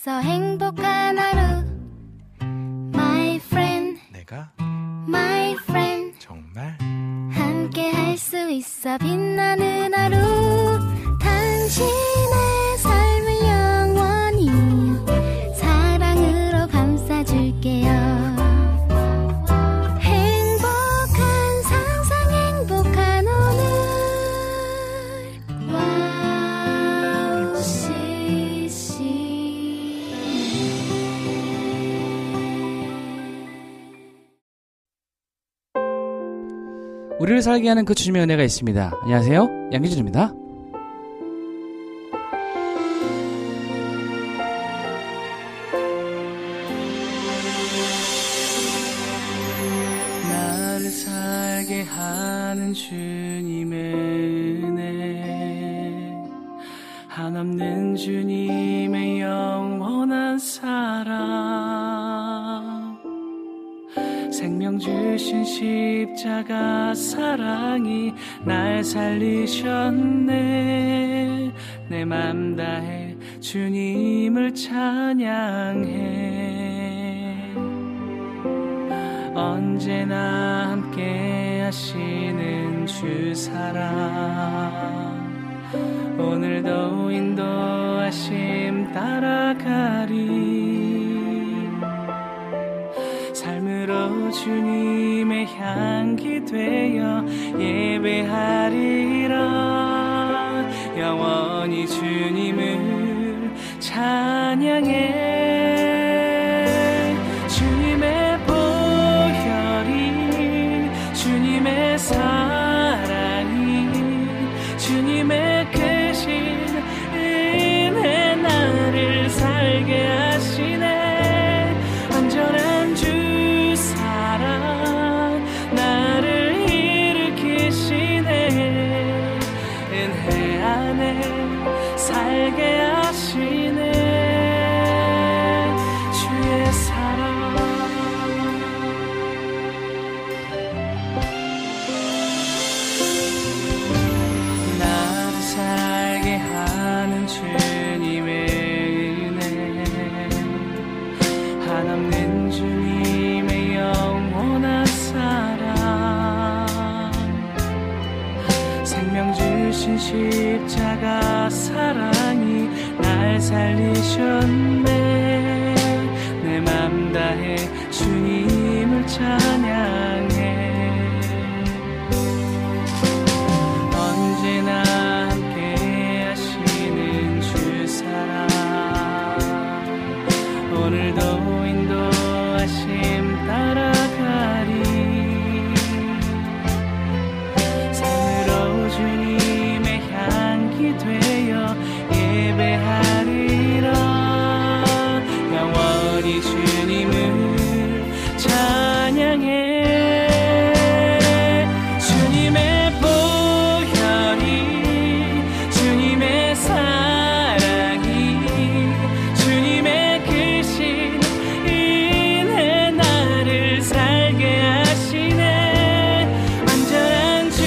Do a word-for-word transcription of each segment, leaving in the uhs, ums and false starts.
있어 행복한 하루 My friend 내가 My friend 정말 함께 할 수 있어 빛나는 하루 당신의 삶을 영원히 사랑으로 감싸줄게요 우리를 살게 하는 그 주님의 은혜가 있습니다. 안녕하세요. 양기준입니다. 나를 살게 하는 주님의 은혜 한없는 주님의 영원한 사랑 생명 주신 십자가 사랑이 날 살리셨네 내 맘 다해 주님을 찬양해 언제나 함께 하시는 주 사랑 오늘도 인도하심 따라가리 삶으로 주님의 향기 되어 예배하리라 영원히 주님을 찬양해 주님의 보혈이 주님의 사랑이 주님의 크신 은혜 나를 살게 하시네 완전한 주 나를 일으키시네 은혜 안에 살게 하시네 주의 사랑 나를 살게 하는 주님의 은혜 한없는 주님의 영원한 생명 주신 십자가 사랑이 날 살리셨네 내 맘 다해 주님을 찬양해 언제나 함께 하시는 주 사랑 오늘도 인도하심 따라가리 주님의 향기 되어 예배하리라 영원히 주님을 찬양해 주님의 보혈이 주님의 사랑이 주님의 크신 은혜 나를 살게 하시네 완전한 주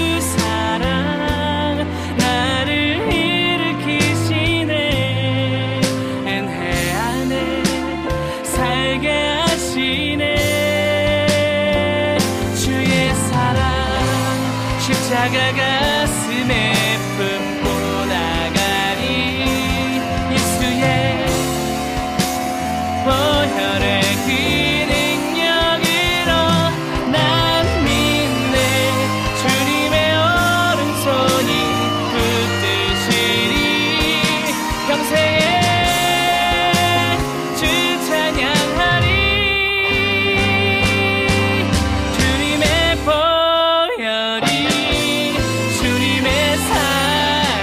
십자가 가슴에 품고 나가리 예수의 보혈의 그 능력으로 난 믿네 주님의 오른손이 붙드시리 평생에 주 찬양하리 주님의 보혈이 주님의 사랑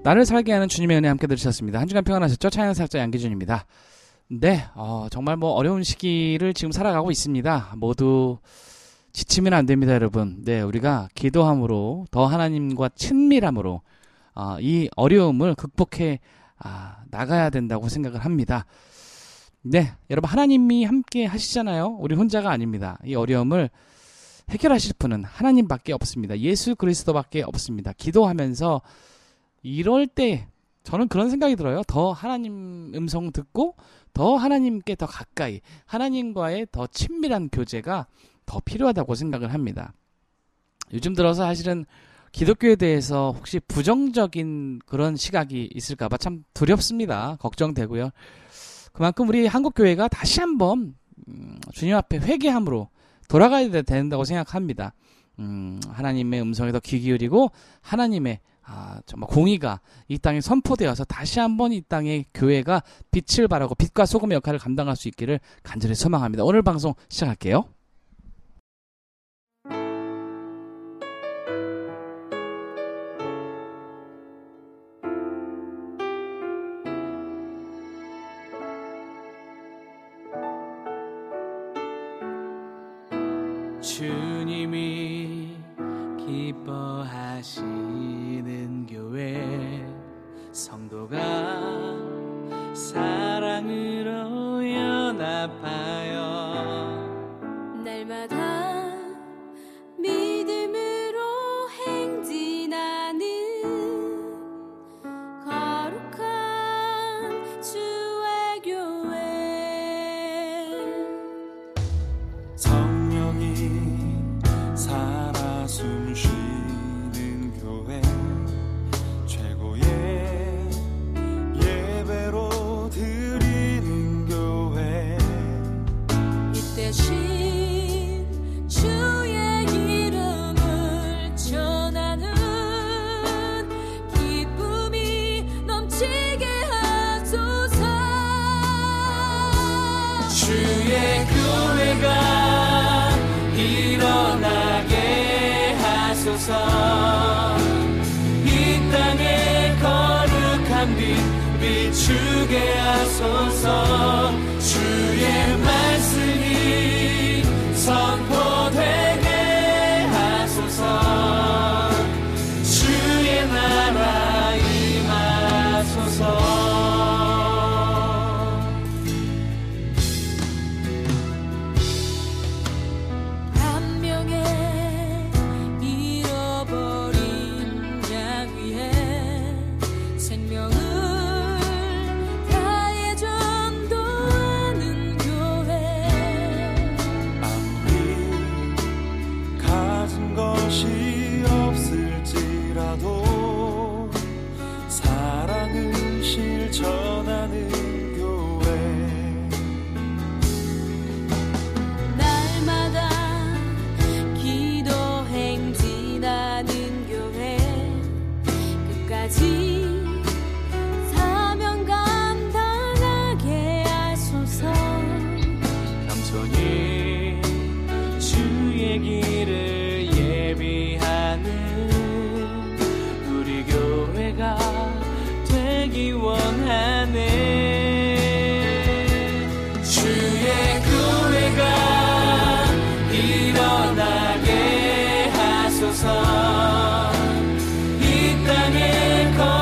나를 살게 하는 주님의 은혜 함께 들으셨습니다. 한 주간 평안하셨죠? 찬양사역자 양기준입니다. 네, 어, 정말 뭐 어려운 시기를 지금 살아가고 있습니다. 모두 지치면 안 됩니다, 여러분. 네, 우리가 기도함으로 더 하나님과 친밀함으로 어, 이 어려움을 극복해 아, 나가야 된다고 생각을 합니다. 네, 여러분 하나님이 함께 하시잖아요. 우리 혼자가 아닙니다. 이 어려움을 해결하실 분은 하나님밖에 없습니다. 예수 그리스도밖에 없습니다. 기도하면서 이럴 때 저는 그런 생각이 들어요. 더 하나님 음성 듣고 더 하나님께 더 가까이 하나님과의 더 친밀한 교제가 더 필요하다고 생각을 합니다. 요즘 들어서 사실은 기독교에 대해서 혹시 부정적인 그런 시각이 있을까 봐 참 두렵습니다. 걱정되고요. 그만큼 우리 한국교회가 다시 한번 음, 주님 앞에 회개함으로 돌아가야 된다고 생각합니다. 음, 하나님의 음성에 더 귀 기울이고 하나님의 아, 정말 공의가 이 땅에 선포되어서 다시 한번 이 땅의 교회가 빛을 발하고 빛과 소금의 역할을 감당할 수 있기를 간절히 소망합니다. 오늘 방송 시작할게요. 주님이 기뻐하시는 교회 성도가 사랑으로 연합하여 날마다 믿음으로 행진하는 거룩한 주의 교회 성령이 살아 숨쉬는 교회 최고의 예배로 드리는 교회 이 대신 주의 이름을 전하는 기쁨이 넘치게 하소서 주의 교회가 일어나게 하소서. 이 땅에 거룩한 빛 비추게 하소서. 주의 말씀이 선포되게 하소서. 주의 나라 임하소서. 한 명의 잃어버린 양 위에 생명을 다해 전도하는 교회 아무리 가진 것이 없을지라도 사랑을 실천하는 교회 날마다 기도 행진하는 교회 끝까지 사명 감당하게 하소서 겸손히 주의 길을 예비하는 우리 교회가 되기 원하네. 주의 교회가 일어나게 하소서. 이 땅에 거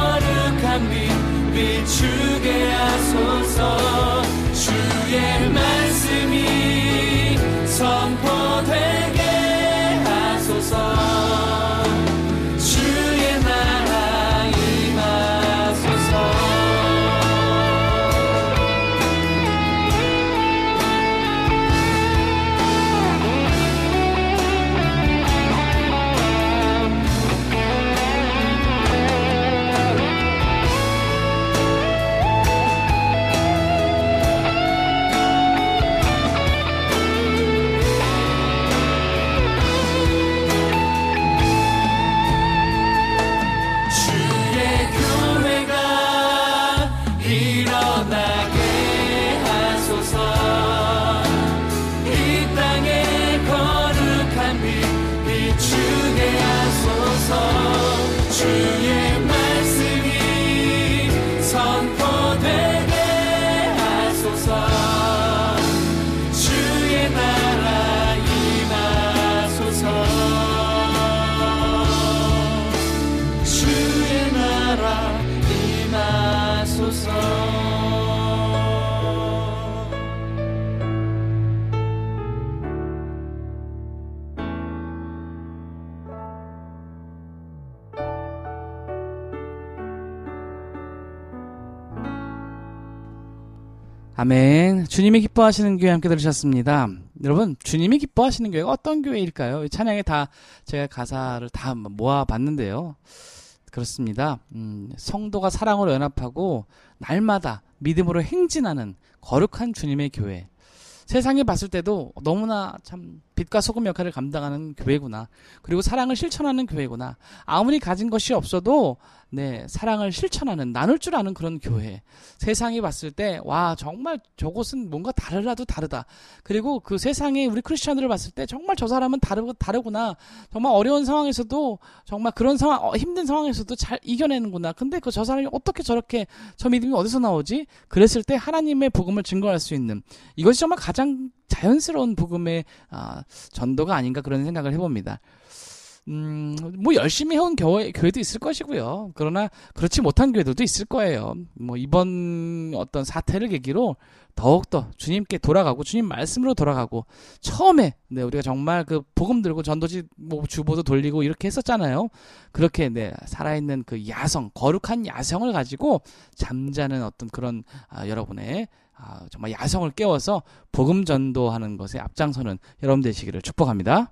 아멘. 주님이 기뻐하시는 교회 함께 들으셨습니다. 여러분, 주님이 기뻐하시는 교회가 어떤 교회일까요? 이 찬양에 다 제가 가사를 다 모아봤는데요. 그렇습니다. 음, 성도가 사랑으로 연합하고 날마다 믿음으로 행진하는 거룩한 주님의 교회. 세상에 봤을 때도 너무나 참 빛과 소금 역할을 감당하는 교회구나. 그리고 사랑을 실천하는 교회구나. 아무리 가진 것이 없어도 네, 사랑을 실천하는, 나눌 줄 아는 그런 교회. 세상이 봤을 때 와, 정말 저곳은 뭔가 다르라도 다르다. 그리고 그 세상에 우리 크리스천들을 봤을 때 정말 저 사람은 다르, 다르구나. 정말 어려운 상황에서도 정말 그런 상황, 어, 힘든 상황에서도 잘 이겨내는구나. 근데 그 저 사람이 어떻게 저렇게 저 믿음이 어디서 나오지? 그랬을 때 하나님의 복음을 증거할 수 있는, 이것이 정말 가장 자연스러운 복음의 아, 전도가 아닌가 그런 생각을 해봅니다. 음, 뭐 열심히 해온 교회, 교회도 있을 것이고요. 그러나 그렇지 못한 교회들도 있을 거예요. 뭐 이번 어떤 사태를 계기로 더욱더 주님께 돌아가고 주님 말씀으로 돌아가고, 처음에 네, 우리가 정말 그 복음 들고 전도지 뭐 주보도 돌리고 이렇게 했었잖아요. 그렇게 네, 살아있는 그 야성, 거룩한 야성을 가지고 잠자는 어떤 그런 아, 여러분의 아, 정말 야성을 깨워서 복음 전도하는 것에 앞장서는 여러분 되시기를 축복합니다.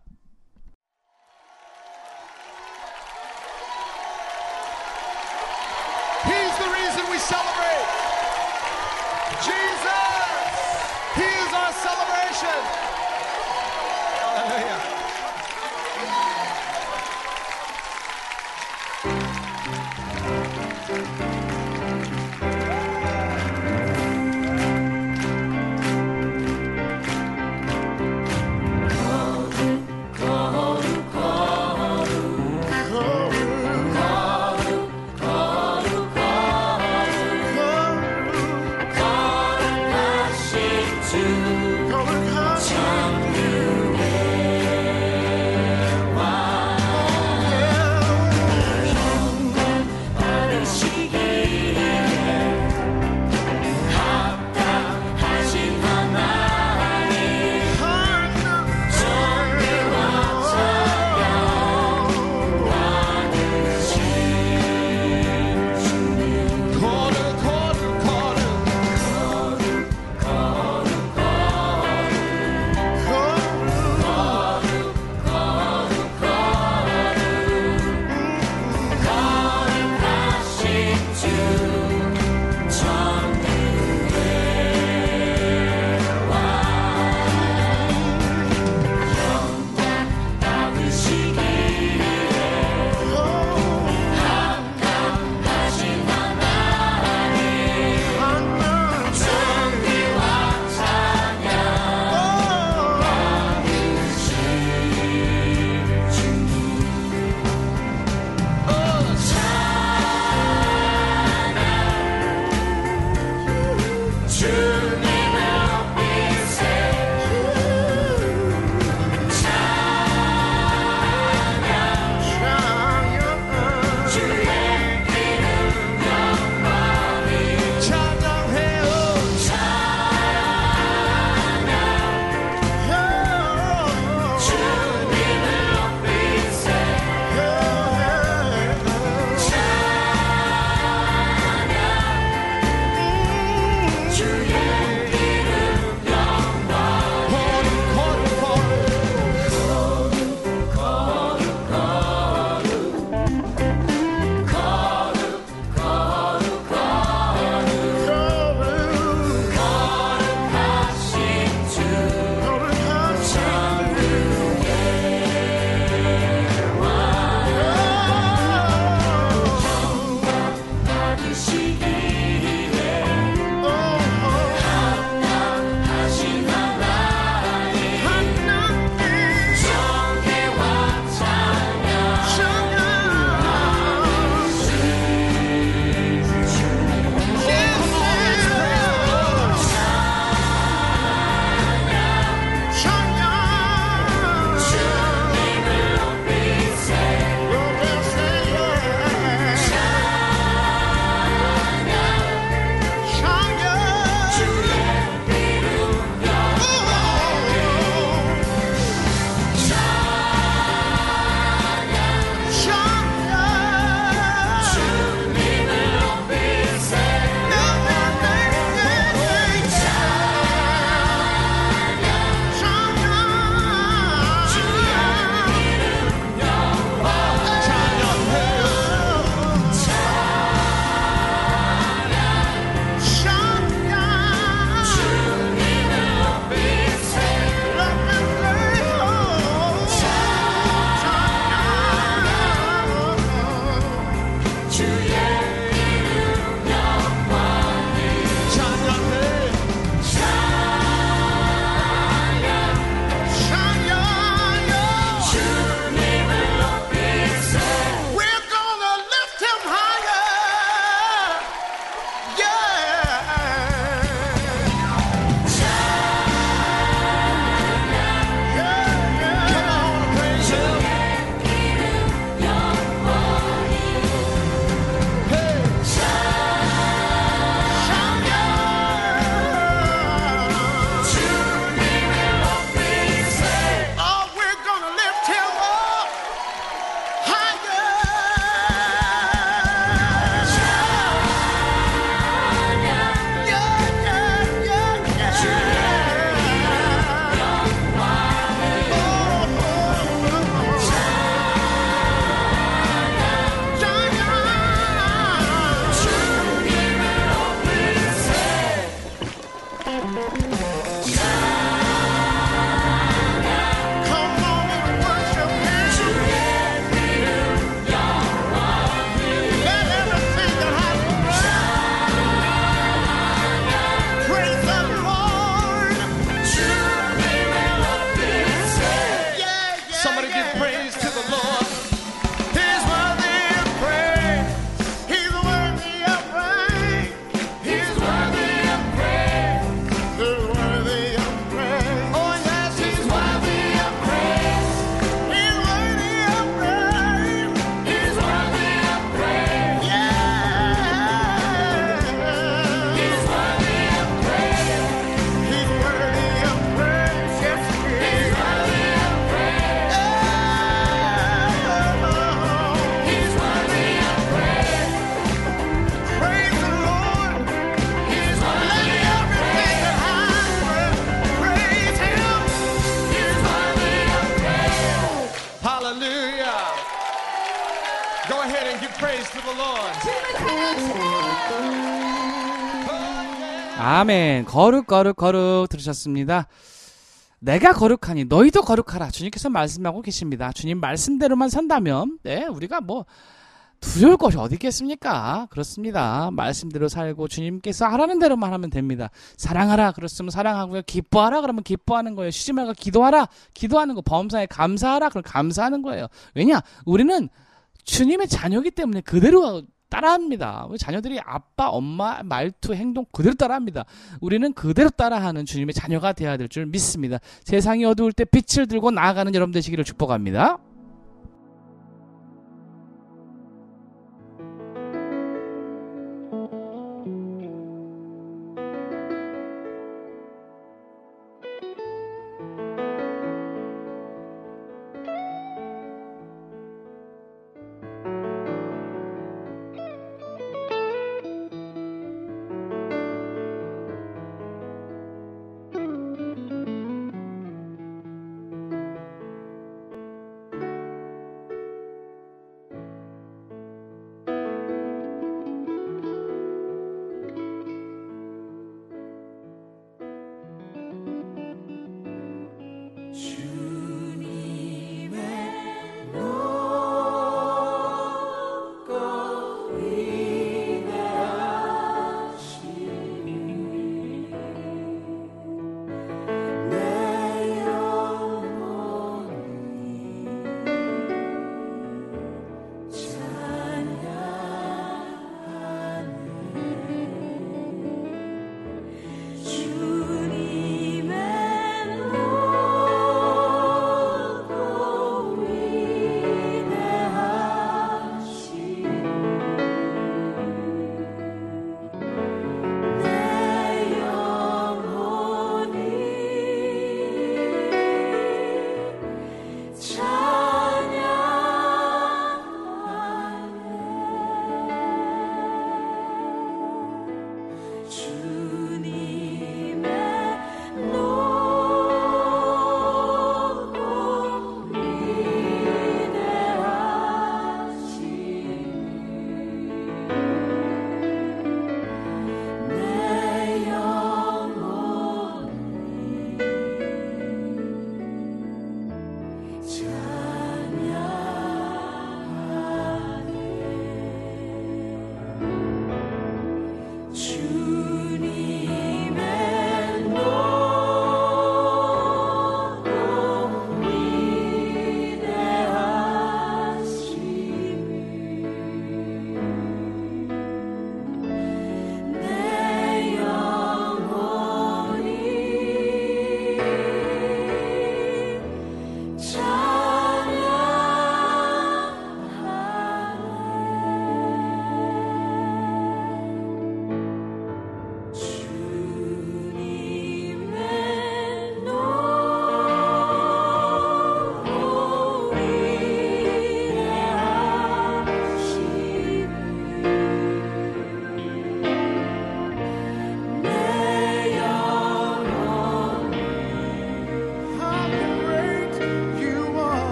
He's the reason we celebrate. Jesus! He is our celebration. Hallelujah. 시기 아멘. 거룩 거룩 거룩 들으셨습니다. 내가 거룩하니 너희도 거룩하라. 주님께서 말씀하고 계십니다. 주님 말씀대로만 산다면 네, 우리가 뭐 두려울 것이 어디 있겠습니까? 그렇습니다. 말씀대로 살고 주님께서 하라는 대로만 하면 됩니다. 사랑하라 그랬으면 사랑하고요. 기뻐하라 그러면 기뻐하는 거예요. 쉬지 말고 기도하라. 기도하는 거. 범사에 감사하라 그럼 감사하는 거예요. 왜냐? 우리는 주님의 자녀이기 때문에 그대로 따라합니다. 우리 자녀들이 아빠, 엄마 말투, 행동 그대로 따라합니다. 우리는 그대로 따라하는 주님의 자녀가 되어야 될 줄 믿습니다. 세상이 어두울 때 빛을 들고 나아가는 여러분 되시기를 축복합니다.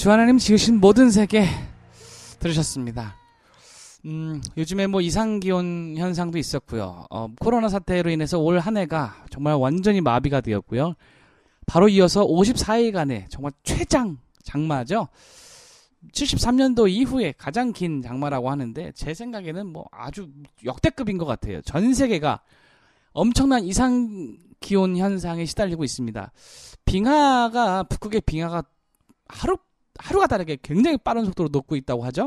주 하나님 지으신 모든 세계 들으셨습니다. 음, 요즘에 뭐 이상기온 현상도 있었고요. 어, 코로나 사태로 인해서 올 한 해가 정말 완전히 마비가 되었고요. 바로 이어서 오십사 일간의 정말 최장 장마죠. 칠십삼 년도 이후에 가장 긴 장마라고 하는데 제 생각에는 뭐 아주 역대급인 것 같아요. 전 세계가 엄청난 이상기온 현상에 시달리고 있습니다. 빙하가 북극의 빙하가 하루 하루가 다르게 굉장히 빠른 속도로 녹고 있다고 하죠.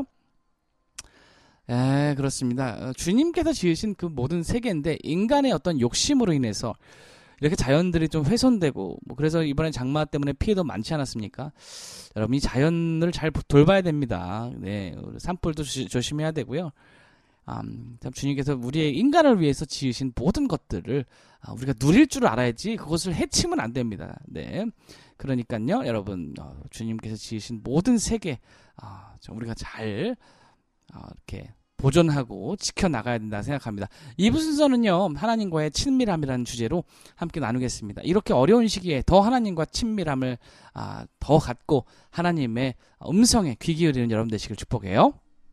에, 그렇습니다. 주님께서 지으신 그 모든 세계인데 인간의 어떤 욕심으로 인해서 이렇게 자연들이 좀 훼손되고 뭐 그래서 이번에 장마 때문에 피해도 많지 않았습니까? 여러분 이 자연을 잘 돌봐야 됩니다. 네, 산불도 조, 조심해야 되고요. 음, 참 주님께서 우리의 인간을 위해서 지으신 모든 것들을 아, 우리가 누릴 줄 알아야지 그것을 해치면 안 됩니다. 네, 그러니까요, 여러분 어, 주님께서 지으신 모든 세계 아, 좀 우리가 잘 어, 이렇게 보존하고 지켜나가야 된다 생각합니다. 이 부 순서는요, 하나님과의 친밀함이라는 주제로 함께 나누겠습니다. 이렇게 어려운 시기에 더 하나님과 친밀함을 아, 더 갖고 하나님의 음성에 귀 기울이는 여러분 되시길 축복해요.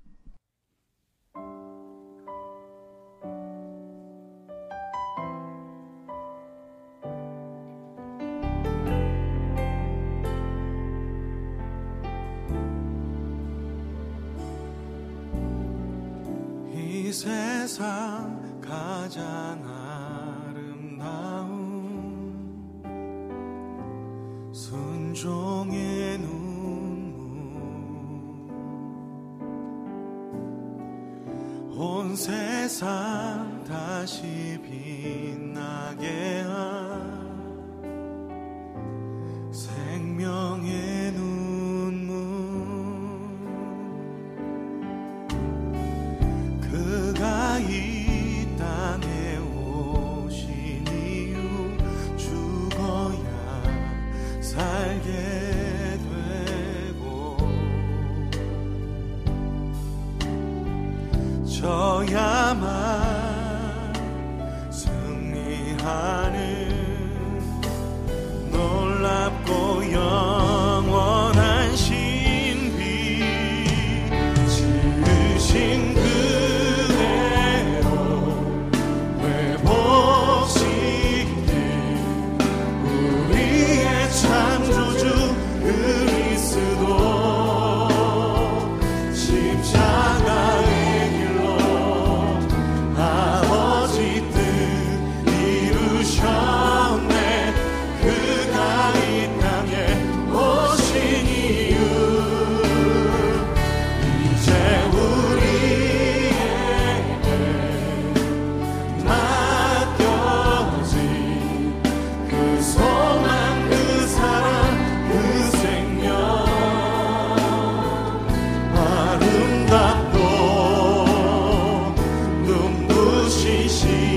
이 세상 가장 아름다운 순종의 눈물 온 세상 다시 빛나게 한 생명의 눈물 그가 이 땅에 오신 이유 죽어야 살게 되고 져야만 승리하는 놀랍고 영원한 신비 지으신 창조주 그리스도 십자가의 길로 아버지 뜻 이루셨네. 그가 이 땅에 오신 이유 이제 우리에게 맡겨진 그 소망 아름답고 눈부신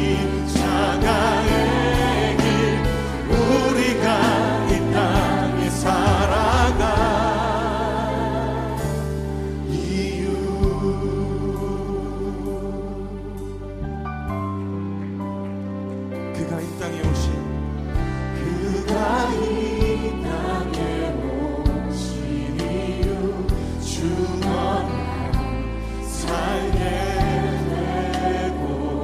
십자가의 길 우리가 이 땅에 살아가 이유 그가 이 땅에 오신 그가 이 땅에 오신 이유 죽어야 살게 되고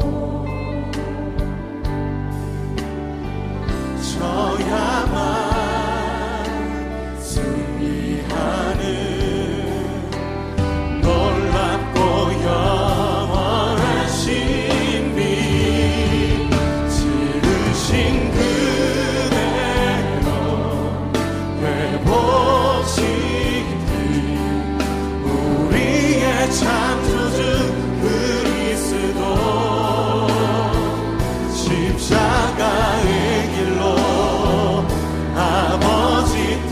져야만 승리하는 놀랍고 영원한 신비 지으신 그대로 회복시킨 우리의 창조주 그리스도 십자가의 길로 아버지 뜻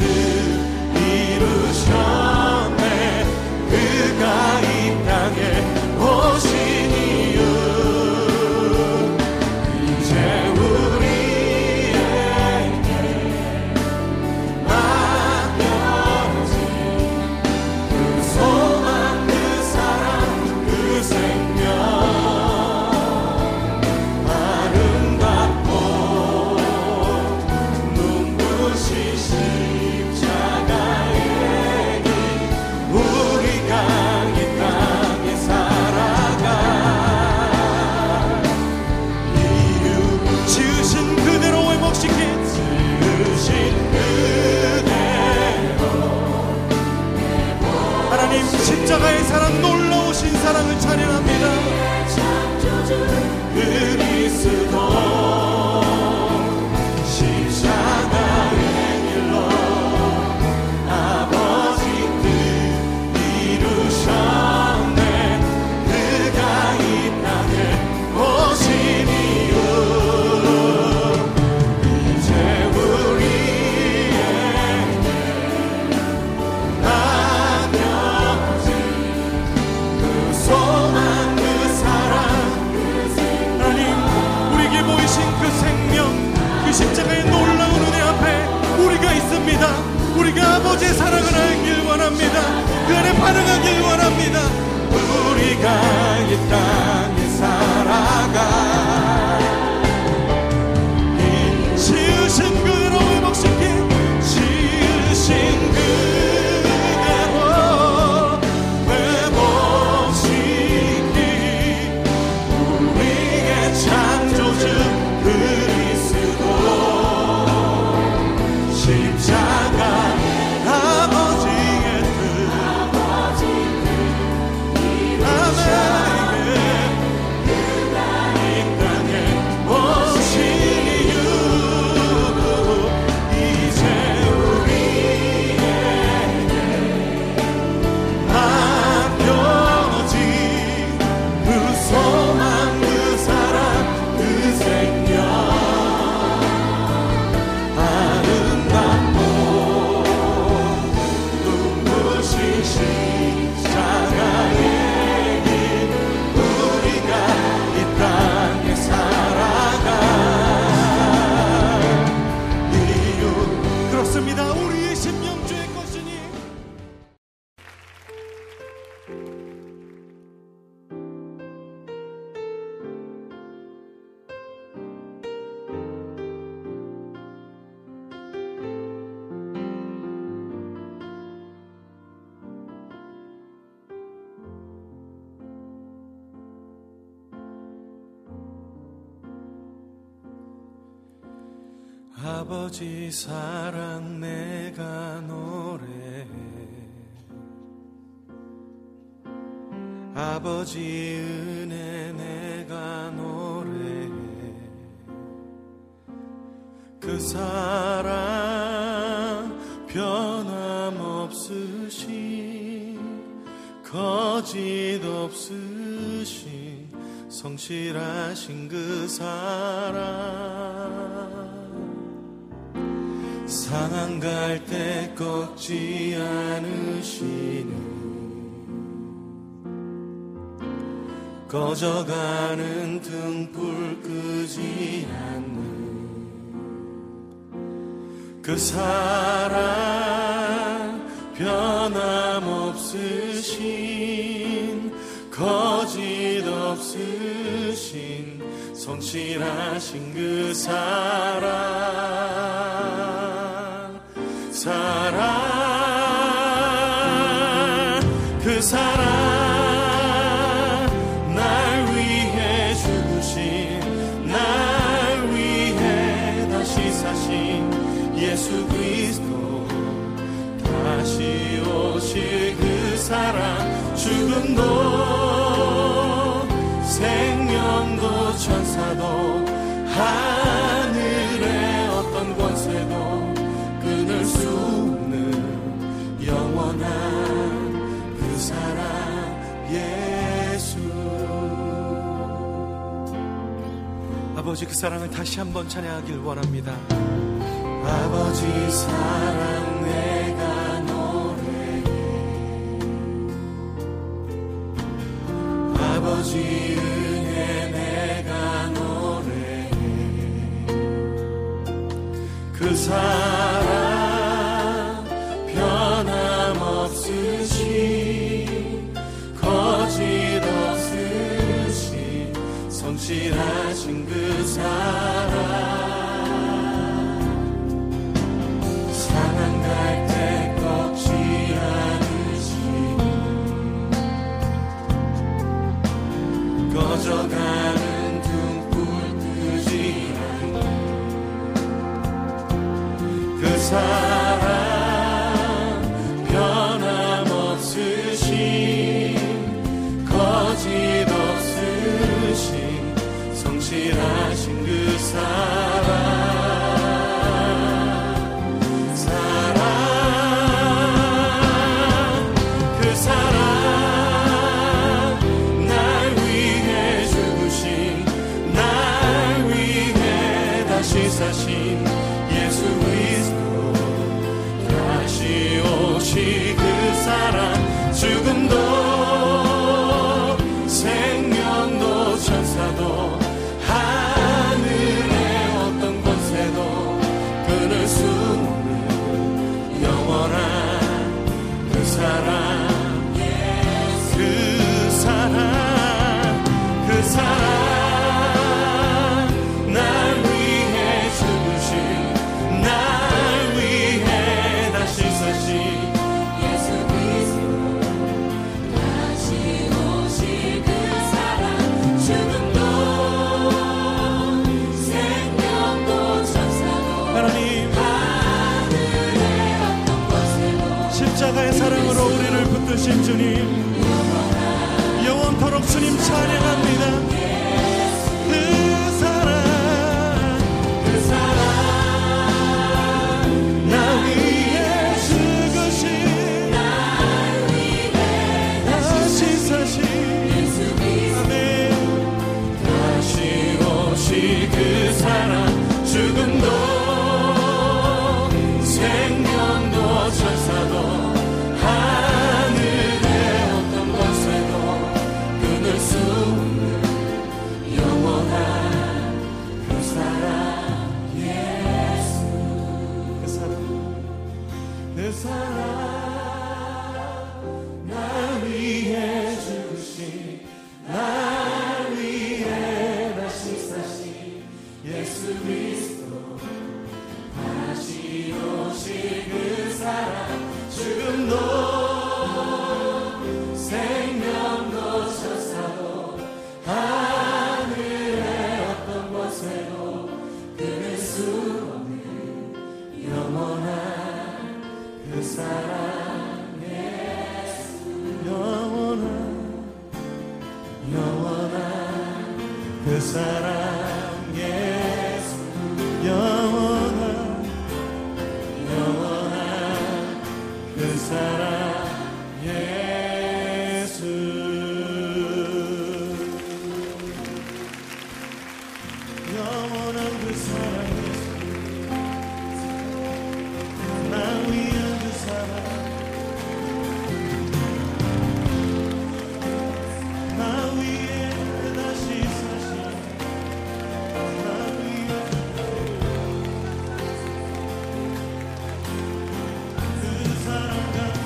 이루셨네. 그가 이 땅에 오신 이유 이제 우리에게 맡겨진 그 소망 그 사랑 그 생명 아름답고 눈부신 십자가의 길 이 땅에 살아가 이 지으신 그대로 회복시킨 지으신 그대로 회복시킨 우리의 창조주 그리스도 십자가 아버지의 뜻 우리의 심령주의 것이니 아버지 사랑 내가 노래해 아버지 은혜 내가 노래해 그 사랑 변함없으신 거짓 없으신 성실하신 그 사랑 상한 갈 때 꺾지 않으시는 꺼져가는 등불 끄지 않는 그 사랑 변함없으신 거짓 없으신 성실하신 그 사랑 사랑 그 사랑 날 위해 죽으신 날 위해 다시 사신 예수 그리스도 다시 오실 그 사랑 죽음도 생명도 천사도 하늘의 어떤 권세도 끊을 수 없는 영원한 그 사랑 예수 아버지 그 사랑을 다시 한번 찬양하길 원합니다. 아버지 사랑 내가 노래해 아버지 은혜 내가 노래해 그 사랑 변함없으신 거짓 없으신 성실하신 그 사랑 상한 갈 때 꺾지 않으신 꺼져가는 등불 끄지 않는 그 사랑 변함없으신 거짓 없으신 성실하신 그 사랑 사신 예수 그리스도 다시 오시 그 사랑 죽음도 예수님 찬양합니다. 그 사랑 그 사랑 나 위해 죽으신 나 위해 다시 사신 예수 그리스도 다시 오시 그 사랑 죽음도 생명도 천사도 하늘의 어떤 것에도 끊을 수 없는 영원한 그 사랑 예수 그 사랑 그 사랑 나 위해 죽으신 나 위해 다시 사신 예수 그리스도 다시 오시 그 사랑 죽음도 생명도 천사도 하늘의 어떤 곳에도 끊을 수 없는 영원한 그 사랑 예수 영원한 영원한 그 사랑 예수 영원한 영원한 그 사랑 예수 영원한 그 사랑 예수 나 위한 그 사랑 나 위에 다시 사신 나 위에 그 사랑 같은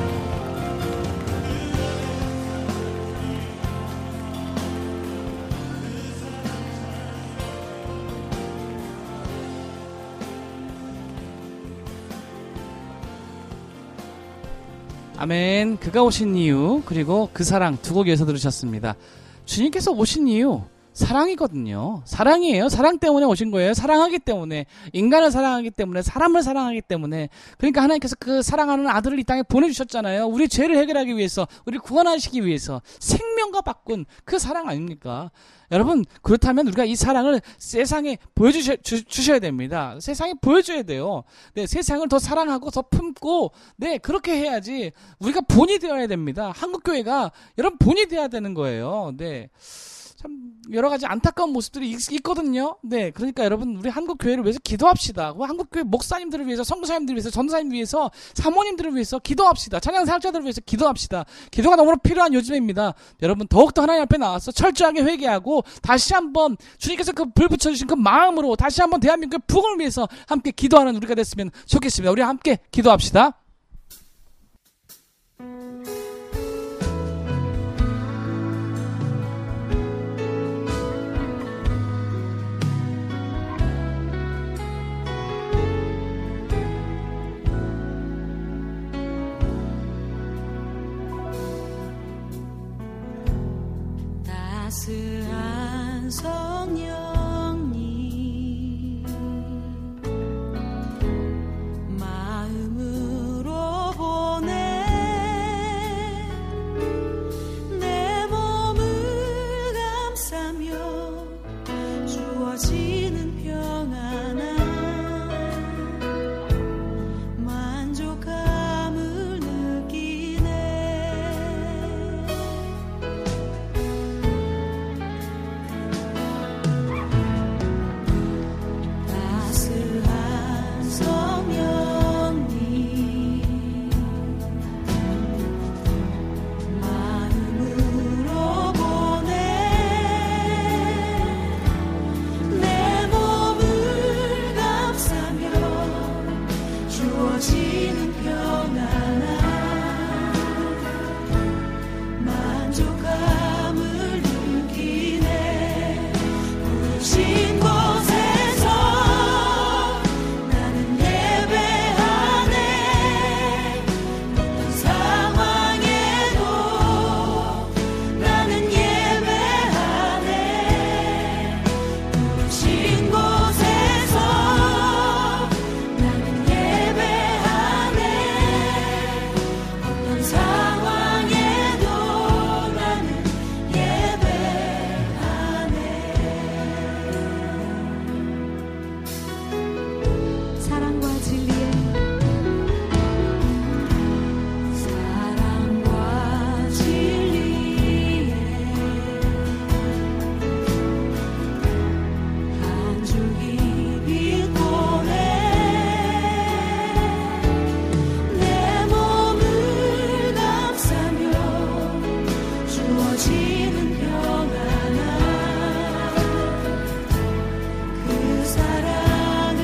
아멘. 그가 오신 이유 그리고 그 사랑 두 곡 이어서 들으셨습니다. 주님께서 오신 이유 사랑이거든요. 사랑이에요. 사랑 때문에 오신 거예요. 사랑하기 때문에, 인간을 사랑하기 때문에, 사람을 사랑하기 때문에. 그러니까 하나님께서 그 사랑하는 아들을 이 땅에 보내주셨잖아요. 우리 죄를 해결하기 위해서, 우리 구원하시기 위해서 생명과 바꾼 그 사랑 아닙니까? 여러분, 그렇다면 우리가 이 사랑을 세상에 보여주셔, 주, 주셔야 됩니다. 세상에 보여줘야 돼요. 네, 세상을 더 사랑하고 더 품고, 네, 그렇게 해야지 우리가 본이 되어야 됩니다. 한국교회가 여러분 본이 되어야 되는 거예요. 네. 참 여러 가지 안타까운 모습들이 있, 있거든요. 네, 그러니까 여러분 우리 한국 교회를 위해서 기도합시다. 한국 교회 목사님들을 위해서, 선교사님들을 위해서, 전도사님들을 위해서, 사모님들을 위해서 기도합시다. 찬양 사역자들을 위해서 기도합시다. 기도가 너무나 필요한 요즘입니다. 여러분 더욱더 하나님 앞에 나와서 철저하게 회개하고 다시 한번 주님께서 그 불 붙여주신 그 마음으로 다시 한번 대한민국의 부흥을 위해서 함께 기도하는 우리가 됐으면 좋겠습니다. 우리 함께 기도합시다. 따스한 성령님 마음으로 보내 내 몸을 감싸며 주어지는 평안한 만족감을 느끼네. 이루어지는 평안함 그 사랑을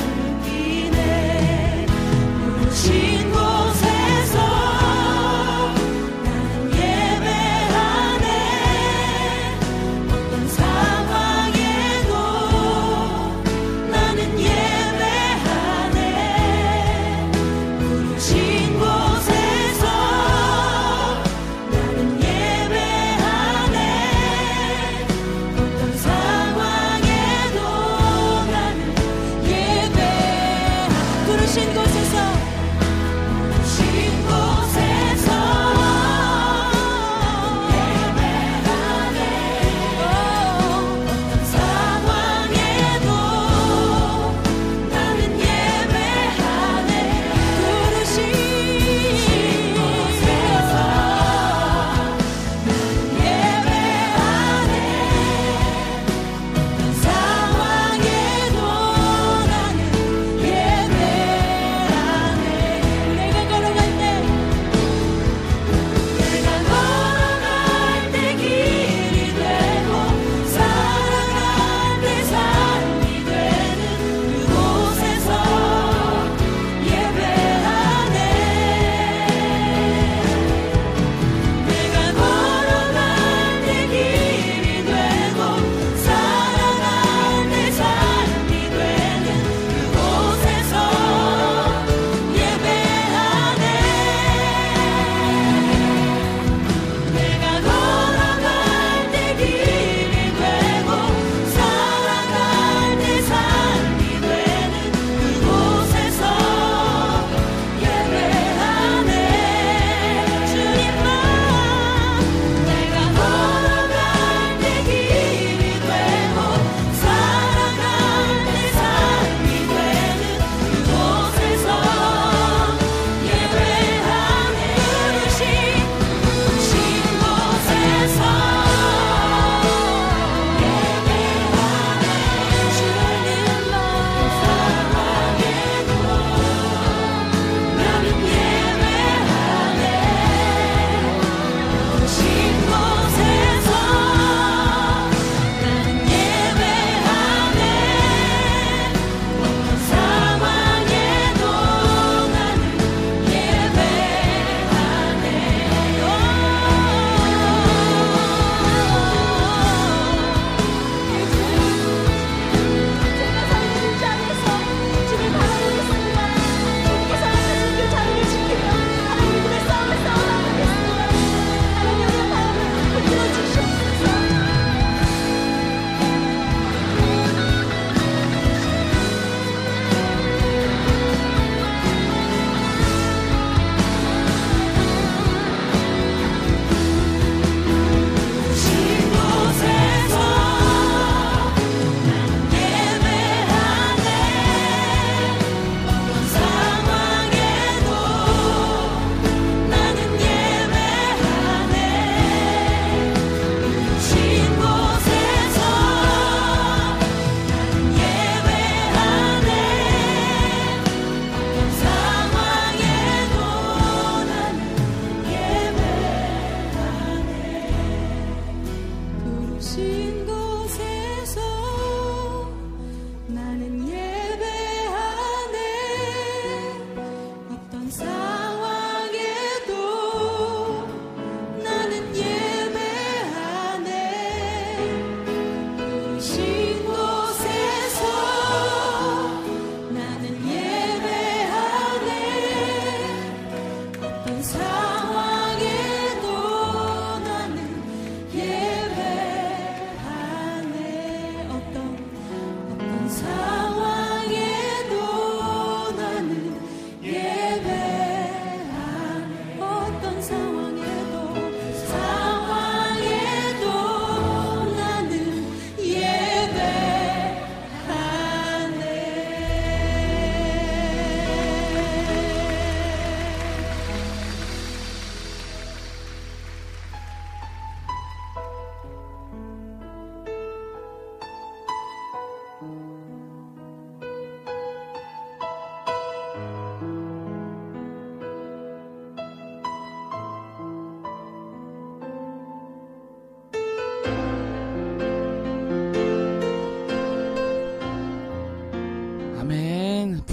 느끼네 부르신 곳에서 나는 예배하네 어떤 상황에도 나는 예배하네 부르신 곳에서 나는 예배하네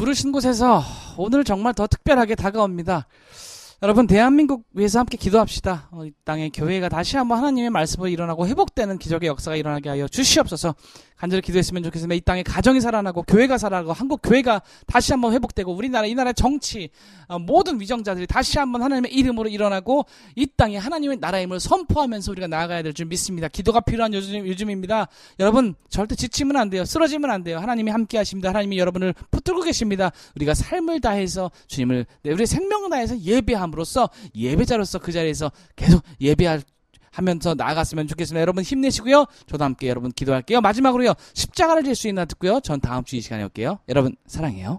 부르신 곳에서 오늘 정말 더 특별하게 다가옵니다. 여러분, 대한민국 위해서 함께 기도합시다. 어, 이 땅에 교회가 다시 한번 하나님의 말씀으로 일어나고 회복되는 기적의 역사가 일어나게 하여 주시옵소서. 간절히 기도했으면 좋겠습니다. 이 땅에 가정이 살아나고 교회가 살아나고 한국 교회가 다시 한번 회복되고 우리나라 이 나라의 정치 어, 모든 위정자들이 다시 한번 하나님의 이름으로 일어나고 이 땅에 하나님의 나라의 힘을 선포하면서 우리가 나아가야 될 줄 믿습니다. 기도가 필요한 요즘, 요즘입니다. 여러분, 절대 지치면 안 돼요. 쓰러지면 안 돼요. 하나님이 함께 하십니다. 하나님이 여러분을 붙들고 계십니다. 우리가 삶을 다해서 주님을, 네, 우리의 생명을 다해서 예배함으로써 예배자로서 그 자리에서 계속 예배할 하면서 나아갔으면 좋겠습니다. 여러분 힘내시고요. 저도 함께 여러분 기도할게요. 마지막으로요. 십자가를 질 수 있나 듣고요. 전 다음 주 이 시간에 올게요. 여러분 사랑해요.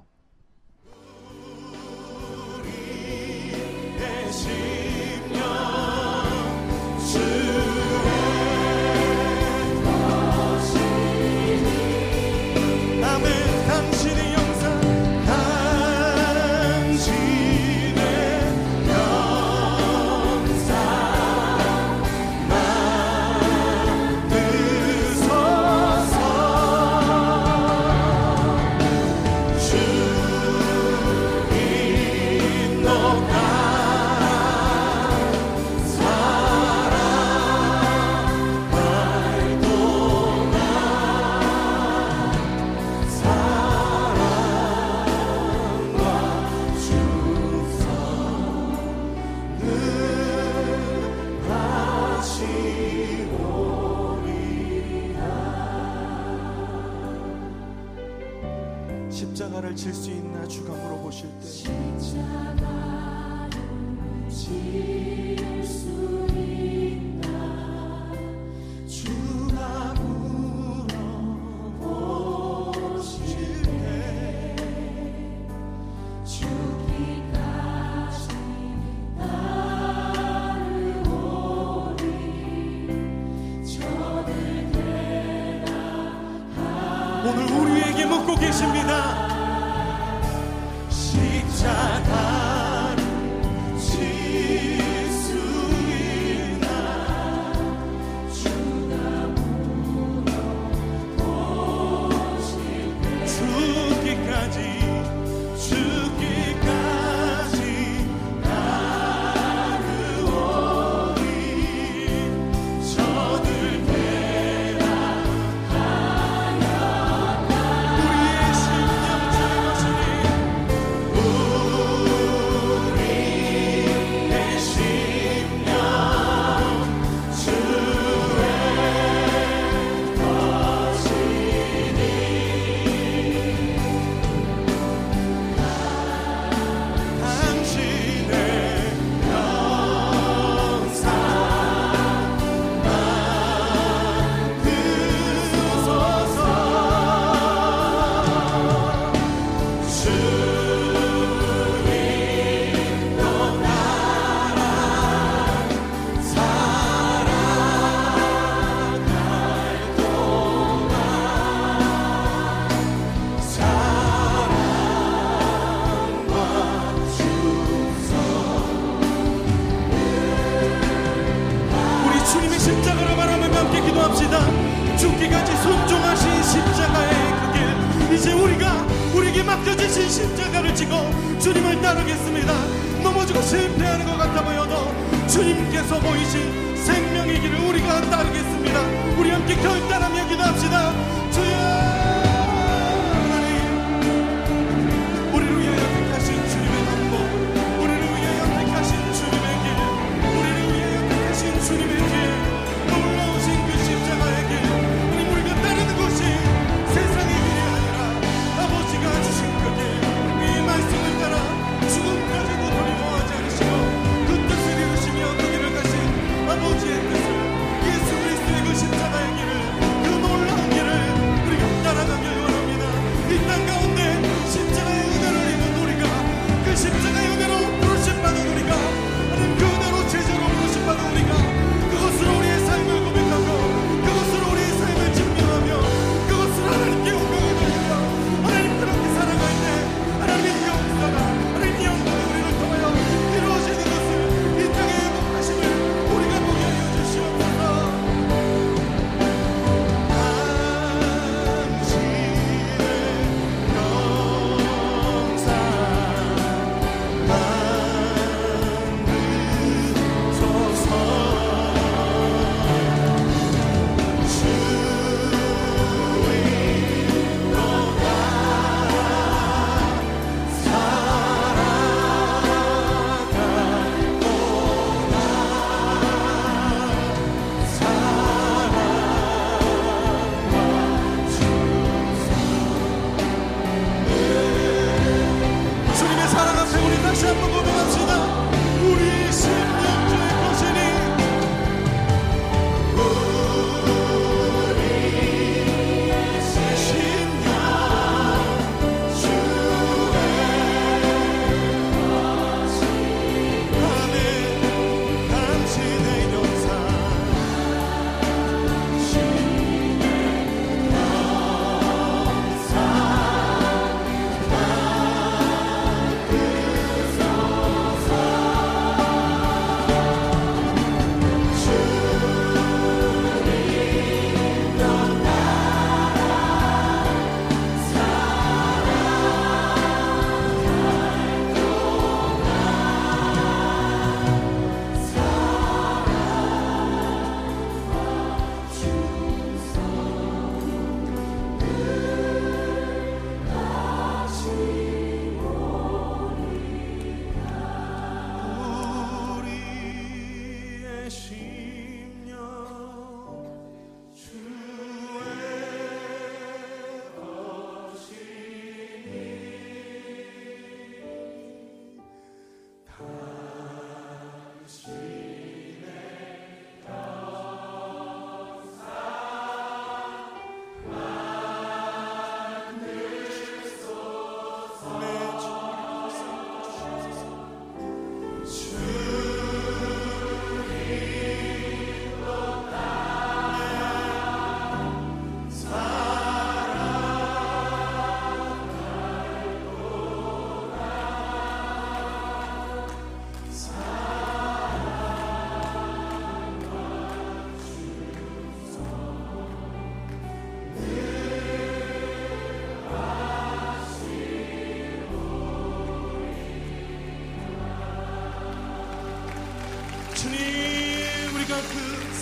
십자가를 질 수 있나 주가 물어보실 때 십자가를 질 수 있나 주가 물어보실 때 죽기까지 나를 오리 저들 대답하리 오늘 우리에게 묻고 계십니다. 십자가를 질 수 있나 주가 물어보실 때 죽기까지 죽기까지 나를 오리 저들 대답하였다. 우리의 심령 주의 것이니 십자가를 바라보며 함께 기도합시다. 죽기까지 순종하신 십자가의 그 길, 이제 우리가 우리에게 맡겨주신 십자가를 지고 주님을 따르겠습니다. 넘어지고 실패하는 것 같아 보여도 주님께서 보이신 생명의 길을 우리가 따르겠습니다. 우리 함께 결단하며 기도합시다. 주여 하나님, 우리를 위하여 택하신 주님의 방법, 우리를 위하여 택하신 주님의 길, 우리를 위하여 택하신 주님의 길, 놀라우신 그 십자가의 길, 우리 우리가 따르는 것이 세상의 길이 아니라 아버지가 주신 그 길, 이 말씀을 따라 죽음까지도 두려워하지 않으시고 그 뜻을 이루시며 그 길을 가신 아버지의 뜻을, 예수 그리스도의 그 십자가의 길을, 그 놀라운 길을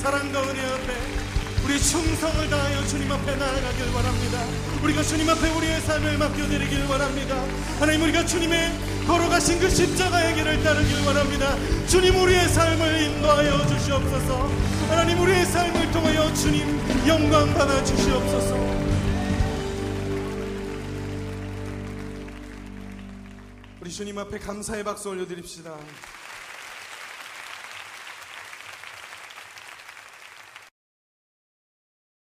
사랑과 은혜 앞에 우리 충성을 다하여 주님 앞에 나아가길 바랍니다. 우리가 주님 앞에 우리의 삶을 맡겨드리길 바랍니다. 하나님, 우리가 주님의 걸어가신 그 십자가의 길을 따르길 바랍니다. 주님, 우리의 삶을 인도하여 주시옵소서. 하나님, 우리의 삶을 통하여 주님 영광 받아 주시옵소서. 우리 주님 앞에 감사의 박수 올려드립시다.